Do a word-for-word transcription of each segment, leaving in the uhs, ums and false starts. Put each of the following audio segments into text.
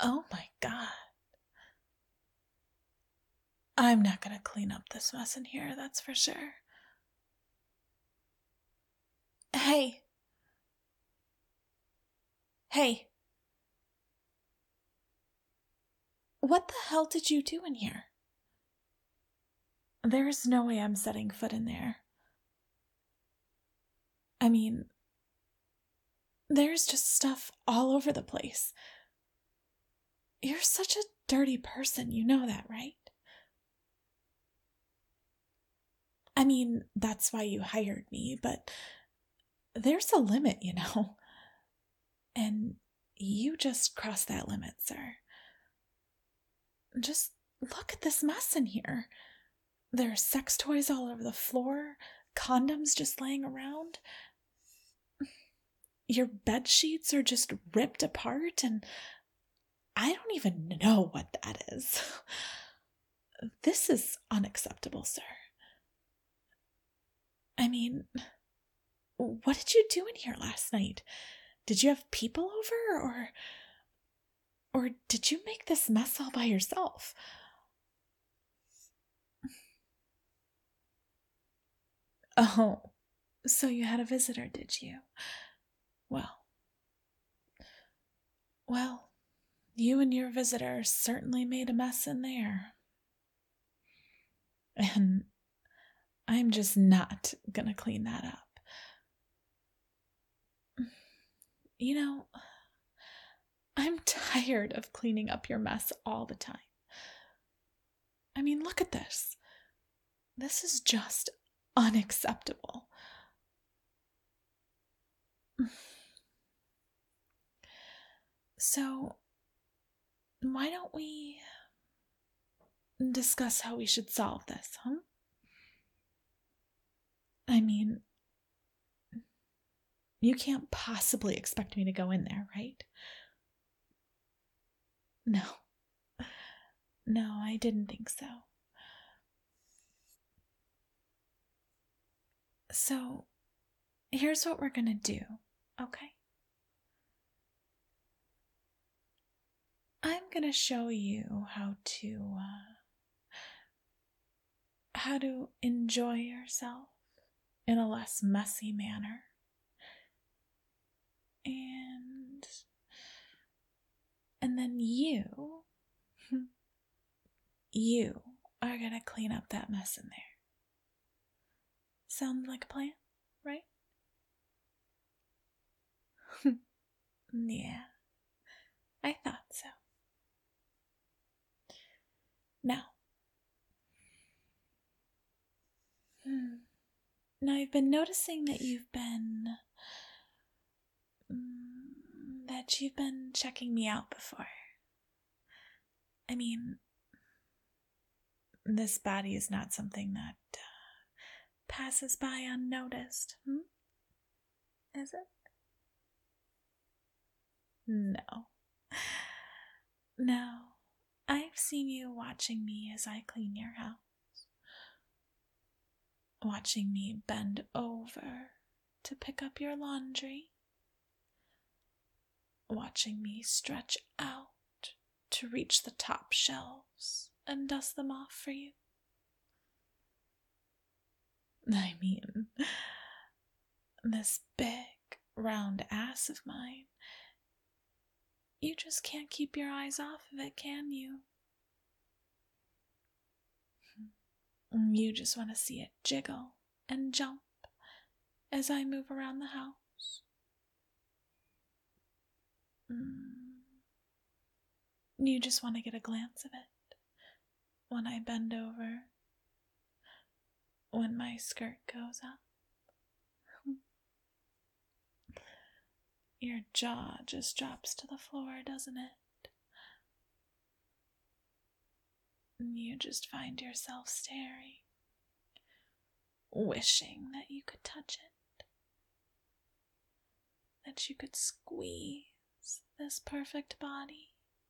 Oh my God. I'm not gonna clean up this mess in here, that's for sure. Hey, hey, what the hell did you do in here? There's no way I'm setting foot in there. I mean, there's just stuff all over the place. You're such a dirty person, you know that, right? I mean, that's why you hired me, but there's a limit, you know? And you just crossed that limit, sir. Just look at this mess in here. There are sex toys all over the floor, condoms just laying around. Your bed sheets are just ripped apart, and I don't even know what that is. This is unacceptable, sir. I mean, what did you do in here last night? Did you have people over, or or did you make this mess all by yourself? Oh, so you had a visitor, did you? Well, well, you and your visitor certainly made a mess in there. And I'm just not gonna clean that up. You know, I'm tired of cleaning up your mess all the time. I mean, look at this. This is just unacceptable. So, why don't we discuss how we should solve this, huh? I mean, you can't possibly expect me to go in there, right? No. No, I didn't think so. So, here's what we're gonna do, okay? I'm gonna show you how to, uh, how to enjoy yourself in a less messy manner. And, and then you, you are gonna clean up that mess in there. Sound like a plan, right? Yeah, I thought so. Now, hmm, now I've been noticing that you've been, mm, that you've been checking me out before. I mean, this body is not something that uh, passes by unnoticed, hmm? Is it? No. No. I've seen you watching me as I clean your house. Watching me bend over to pick up your laundry. Watching me stretch out to reach the top shelves and dust them off for you. I mean, this big, round ass of mine. You just can't keep your eyes off of it, can you? You just want to see it jiggle and jump as I move around the house. Mm. You just want to get a glance of it when I bend over, when my skirt goes up. Your jaw just drops to the floor, doesn't it? You just find yourself staring, wishing that you could touch it, that you could squeeze this perfect body,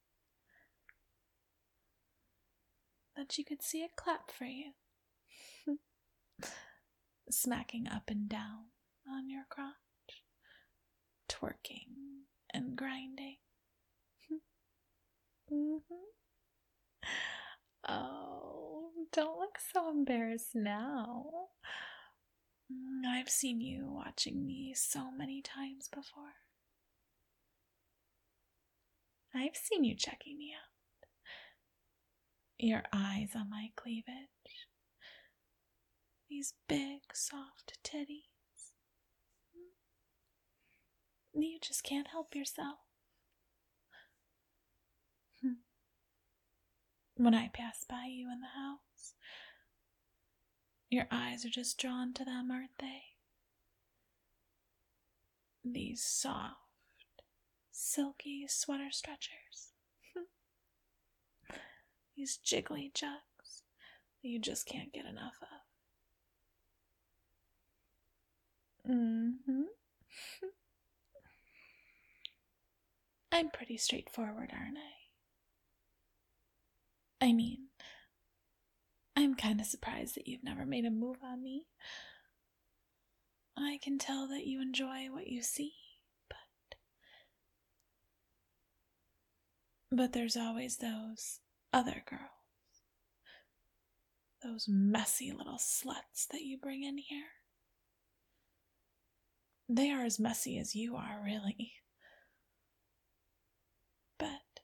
that you could see it clap for you, smacking up and down on your crotch, twerking and grinding. Don't look so embarrassed now. Mm, I've seen you watching me so many times before. I've seen you checking me out. Your eyes on my cleavage. These big, soft titties. You just can't help yourself. When I pass by you in the house, your eyes are just drawn to them, aren't they? These soft, silky sweater stretchers. These jiggly jugs that you just can't get enough of. Mm-hmm. I'm pretty straightforward, aren't I? I mean, I'm kind of surprised that you've never made a move on me. I can tell that you enjoy what you see, but... But there's always those other girls. Those messy little sluts that you bring in here. They are as messy as you are, really. But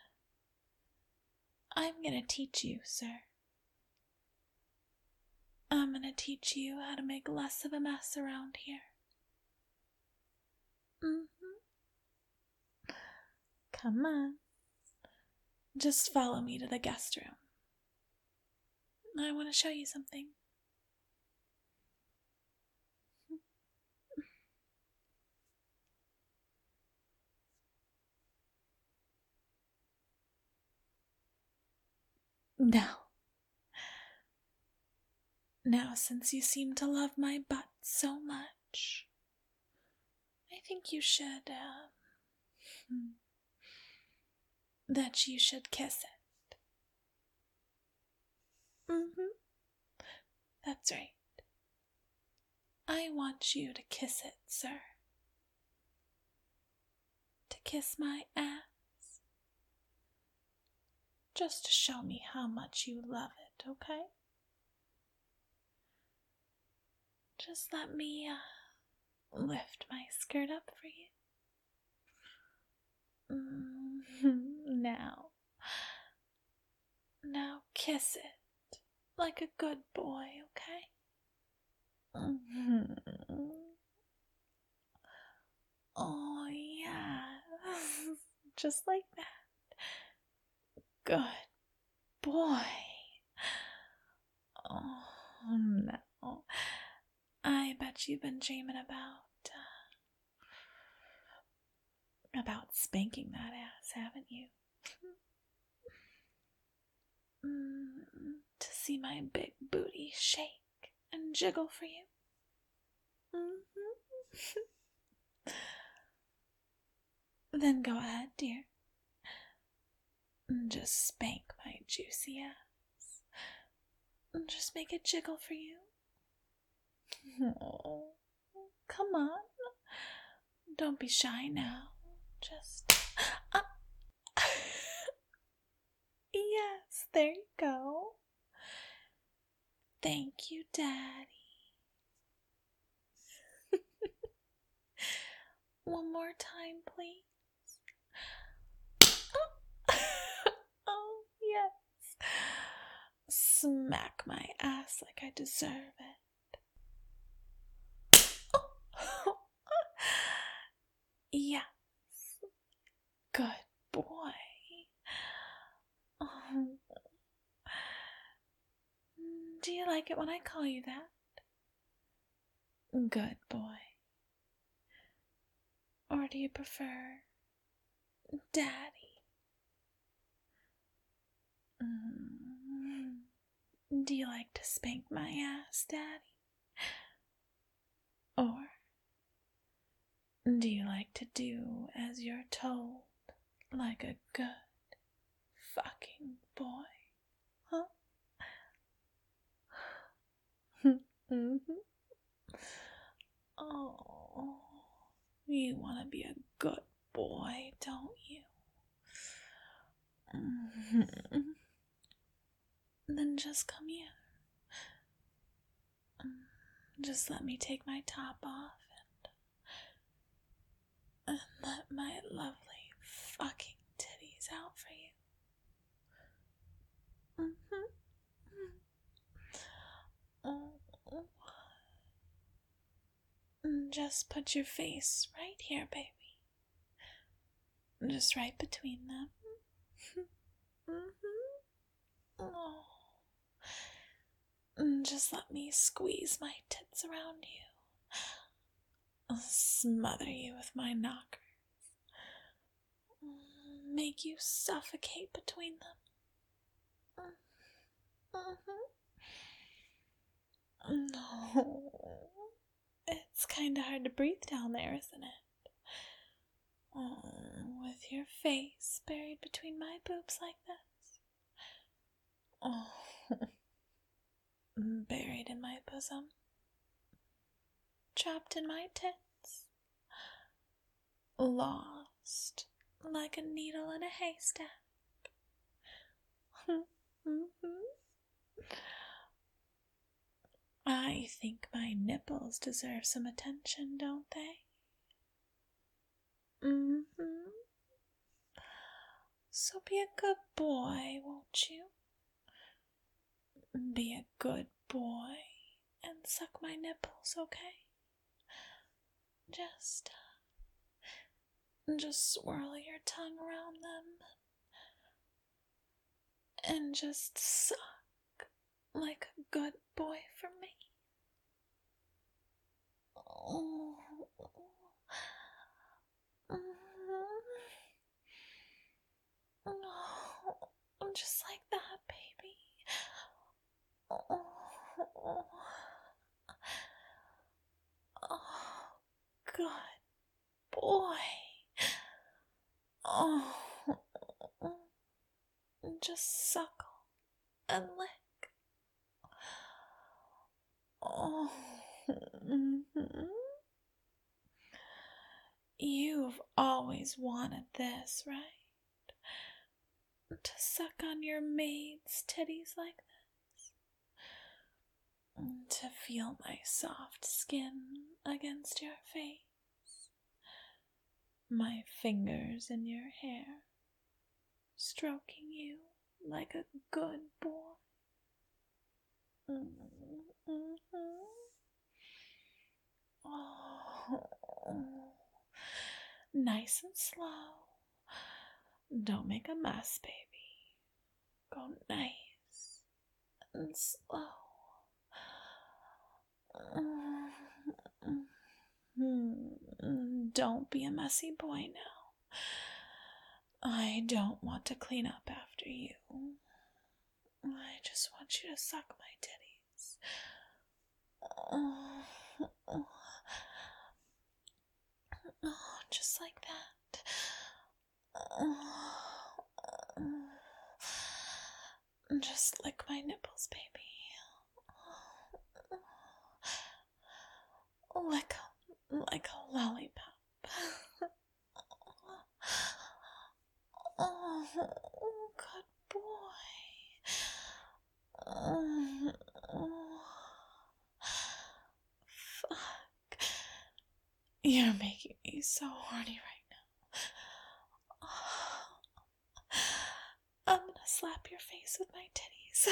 I'm gonna teach you, sir. I'm gonna teach you how to make less of a mess around here. Mm-hmm. Come on. Just follow me to the guest room. I want to show you something. Now, now since you seem to love my butt so much, I think you should, um, that you should kiss it. Mm-hmm. That's right. I want you to kiss it, sir. To kiss my ass. Just to show me how much you love it, okay? Just let me, uh, lift my skirt up for you. Mm-hmm. Now. Now kiss it. Like a good boy, okay? Mm-hmm. Oh, yeah. Just like that. Good boy. Oh, no. I bet you've been dreaming about, uh, about spanking that ass, haven't you? Mm, to see my big booty shake and jiggle for you. Mm-hmm. Then go ahead, dear. Just spank my juicy ass. Just make it jiggle for you. Oh, come on. Don't be shy now. Just... Uh, yes, there you go. Thank you, Daddy. One more time, please. Oh, yes. Smack my ass like I deserve it. Oh. Yes. Good boy. Oh. Do you like it when I call you that? Good boy. Or do you prefer Daddy? Mm. Do you like to spank my ass, Daddy? Or do you like to do as you're told, like a good fucking boy? Huh? Mm-hmm. Oh, you want to be a good boy, don't you? Mm-hmm. then just come here. Just let me take my top off and, and let my lovely fucking titties out for you. Mm-hmm. Oh. Just put your face right here, baby. Just right between them. Mm-hmm. Oh. Just let me squeeze my tits around you. I'll smother you with my knockers. Make you suffocate between them. Mm-hmm. No. It's kinda hard to breathe down there, isn't it? Oh, with your face buried between my boobs like this. Oh. Buried in my bosom. Trapped in my tits. Lost like a needle in a haystack. Mm-hmm. I think my nipples deserve some attention, don't they? Mm-hmm. So be a good boy, won't you? Be a good boy and suck my nipples, okay? Just, just swirl your tongue around them and just suck like a good boy for me. Oh. Oh, just like that, baby. Oh, oh, good boy. Oh, just suckle and lick. Oh, mm-hmm. You've always wanted this, right? To suck on your maid's titties like this. To feel my soft skin against your face. My fingers in your hair, stroking you like a good boy. Mm-hmm. Oh, nice and slow. Don't make a mess, baby. Go nice and slow. Don't be a messy boy now. I don't want to clean up after you. I just want you to suck my titties. Oh, oh, oh, just like that. Oh, just lick my nipples, baby. Lick them like a lollipop. Oh, good boy. Oh, fuck. You're making me so horny right now. I'm gonna slap your face with my titties.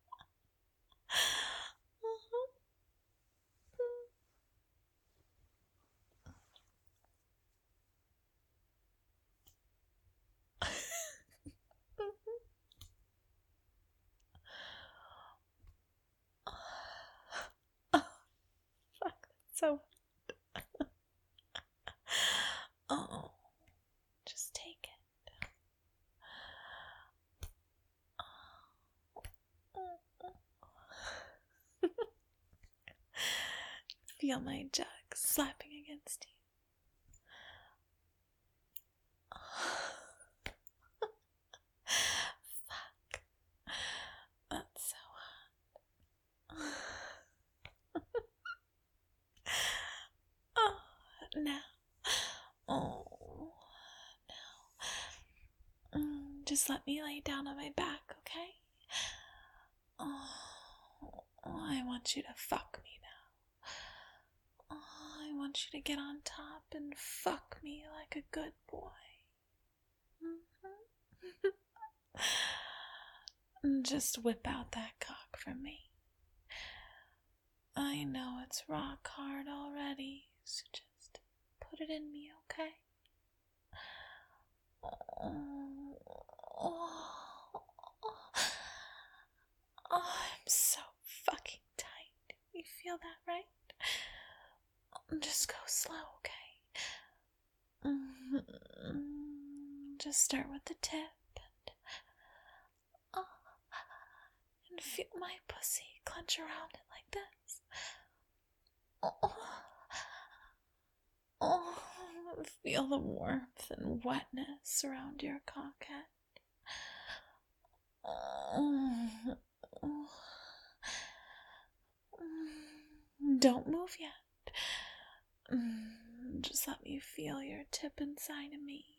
Fuck, that's so. Oh, just take it. Feel my jug slapping against you. Fuck. That's so hot. Oh, now. Oh, now. Mm, just let me lay down on my back, okay? I want you to fuck me now. Oh, I want you to get on top and fuck me like a good boy. Mm-hmm. Just whip out that cock for me. I know it's rock hard already, so just put it in me, okay? Oh, oh, oh, I'm so fucking tight. You feel that, right? Just go slow, okay? Mm-hmm. Just start with the tip and, oh, and feel my pussy clench around it like this. Oh, oh, feel the warmth and wetness around your cockhead. Oh, oh. Don't move yet. Just let me feel your tip inside of me.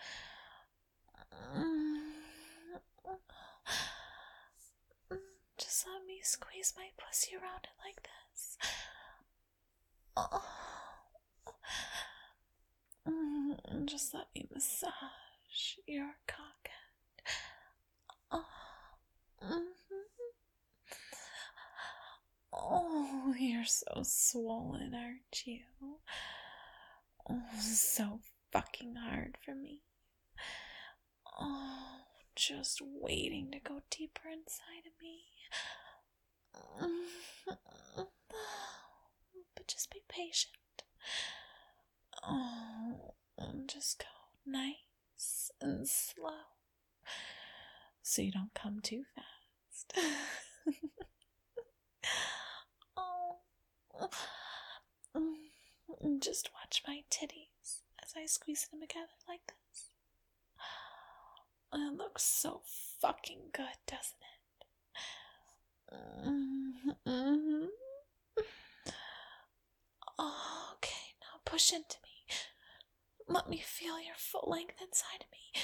Just let me squeeze my pussy around it like this. Just let me massage your cockhead. Oh, you're so swollen, aren't you? Oh, so fucking hard for me. Oh, just waiting to go deeper inside of me. But just be patient. Oh, just go nice and slow so you don't come too fast. Oh, just watch my titties as I squeeze them together like this. It looks so fucking good, doesn't it? Mm-hmm. Oh, okay, now push into me. Let me feel your full length inside of me.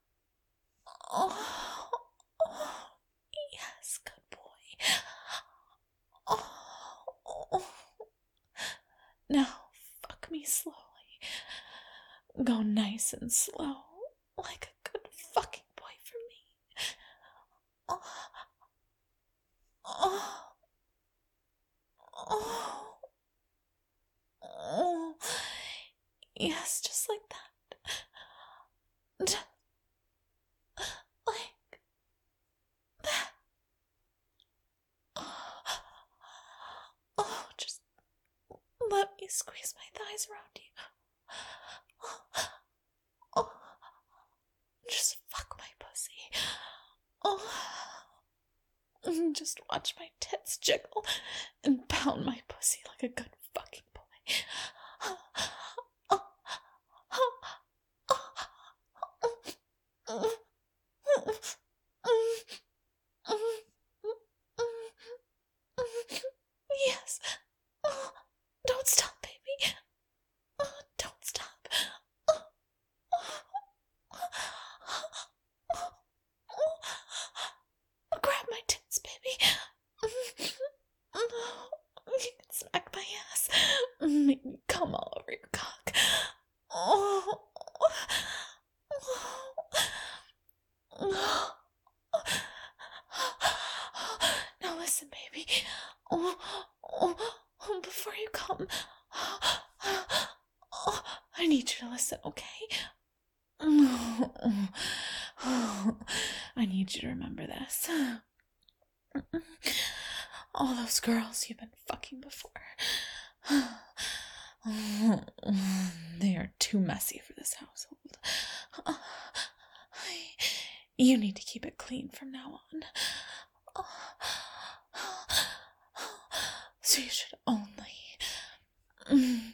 Oh, oh yes, good boy. Oh, oh. Now fuck me slowly. Go nice and slow, like a good fucking boy for me. Oh, oh, oh, oh. Yes, just like that. Just like that. Oh, just let me squeeze my thighs around you. Oh, just fuck my pussy. Oh, just watch my tits jiggle and pound my pussy like a good fucking boy. Yes. Don't stop, baby. Don't stop. Grab my tits, baby. You can smack my ass. Make me come all over your cock. Oh. Now listen, baby. Oh, oh, oh, before you come, oh, I need you to listen, okay? I need you to remember this. All those girls you've been fucking before, they are too messy for this household. You need to keep it clean from now on. So you should only... You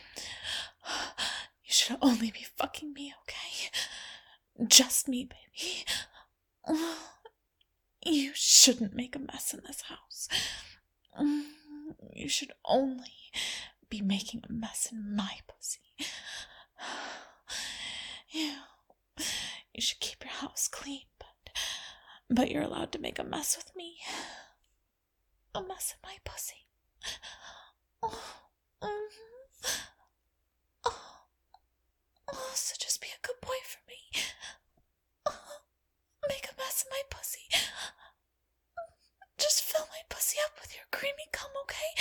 should only be fucking me, okay? Just me, baby. You shouldn't make a mess in this house. You should only be making a mess in my pussy. You, you should keep your house clean, but, but you're allowed to make a mess with me. A mess in my So just be a good boy for me. Make a mess of my pussy. Just fill my pussy up with your creamy cum, okay?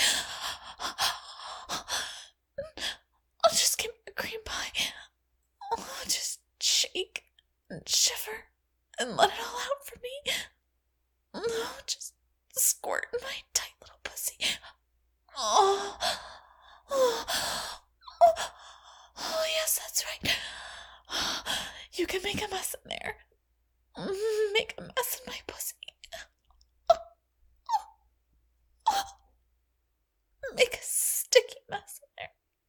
I'll just give me a cream pie. I'll just shake and shiver and let it all out for me. Oh, just squirt in my tight little pussy. Oh, oh, oh, oh, yes, that's right. You can make a mess in there. Make a mess in my pussy. Make a sticky mess in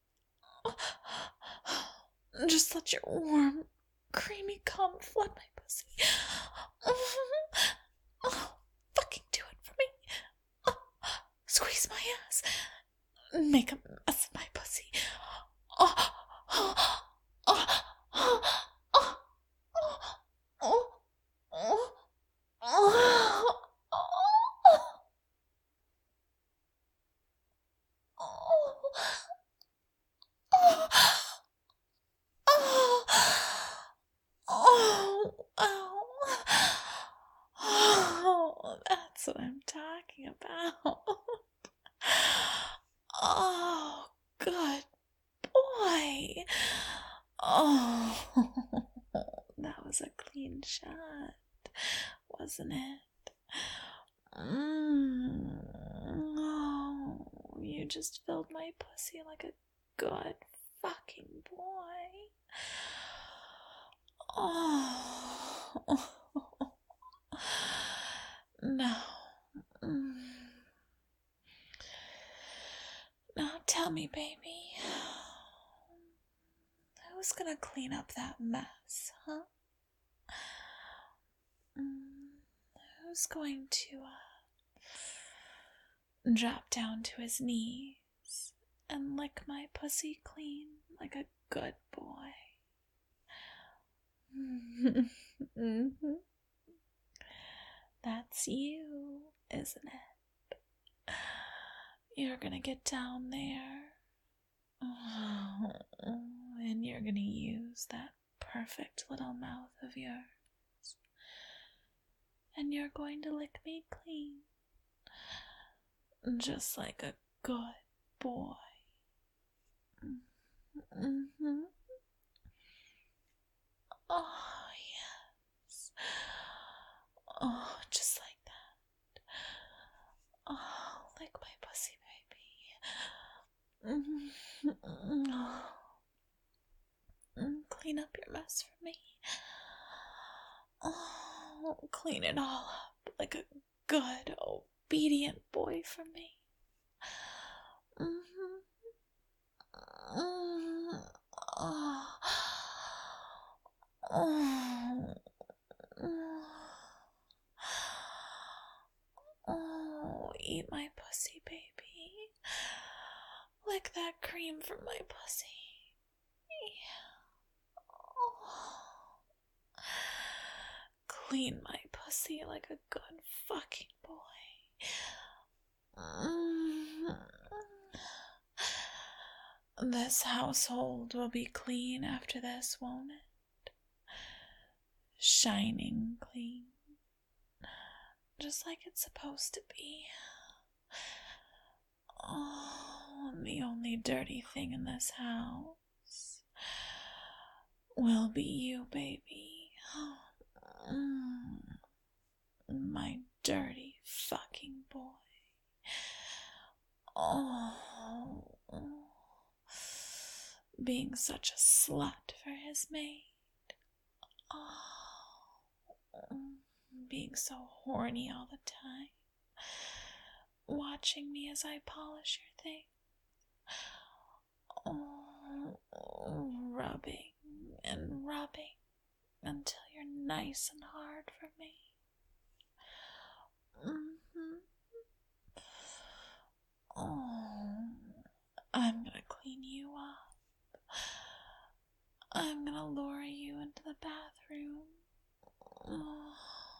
there. Just let your warm, creamy cum flood my pussy. Oh, fucking do it for me. Oh, squeeze my ass. Make a mess of my pussy. Oh, oh, oh, oh, oh, oh, oh, oh, oh, oh, oh, that's what I'm talking about. Oh, good boy. Oh, that was a clean shot, wasn't it? Mm. Oh, you just filled my pussy like a good fucking boy. Oh, no. Mm. Now tell me, baby, who's gonna clean up that mess, huh? Mm. Who's going to uh, drop down to his knees and lick my pussy clean like a good boy? Mm-hmm. That's you, isn't it? You're gonna get down there, oh, and you're gonna use that perfect little mouth of yours, and you're going to lick me clean, just like a good boy. Mm-hmm. Oh, yes. Oh, just like that. Oh, lick my pussy, baby. Mm-hmm. Oh. Clean up your mess for me. Oh, clean it all up like a good, obedient boy for me. Mm-hmm. Mm-hmm. Oh. Oh. Oh, eat my pussy, baby. Lick that cream from my pussy. Oh. Clean my pussy like a good fucking boy. Mm. This household will be clean after this, won't it? Shining clean. Just like it's supposed to be. Oh, and the only dirty thing in this house will be you, baby. Mm. My dirty fucking boy. Oh, being such a slut for his maid. Oh, being so horny all the time. Watching me as I polish your thing. Oh, rubbing and rubbing until you're nice and hard for me. Mm-hmm. Oh, I'm gonna clean you up. I'm gonna lure you into the bathroom. Oh.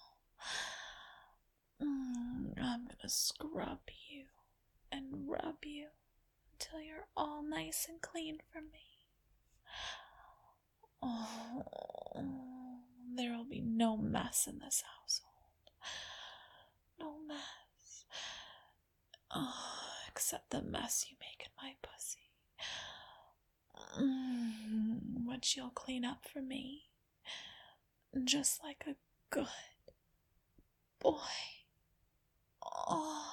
Mm, I'm gonna scrub you and rub you until you're all nice and clean for me. Oh, there will be no mess in this household. No mess. Oh, except the mess you make in my pussy. Mm, which you'll clean up for me. Just like a good boy. Oh.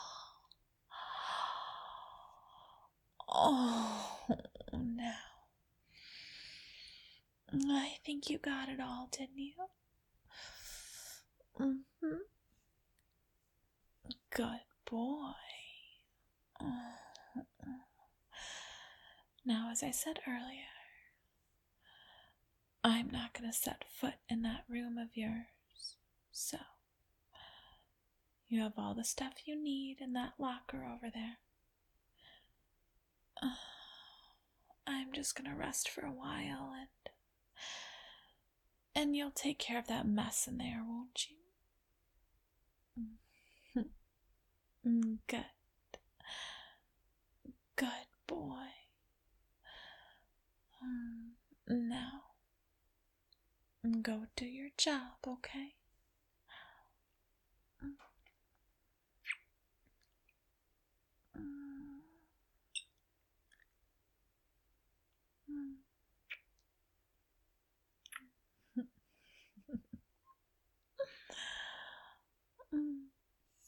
Oh, now. I think you got it all, didn't you? Mm-hmm. Good boy. Oh. Now, as I said earlier, I'm not going to set foot in that room of yours. So, you have all the stuff you need in that locker over there. Uh, I'm just going to rest for a while and and you'll take care of that mess in there, won't you? Good. Good boy. Um, now, go do your job, okay?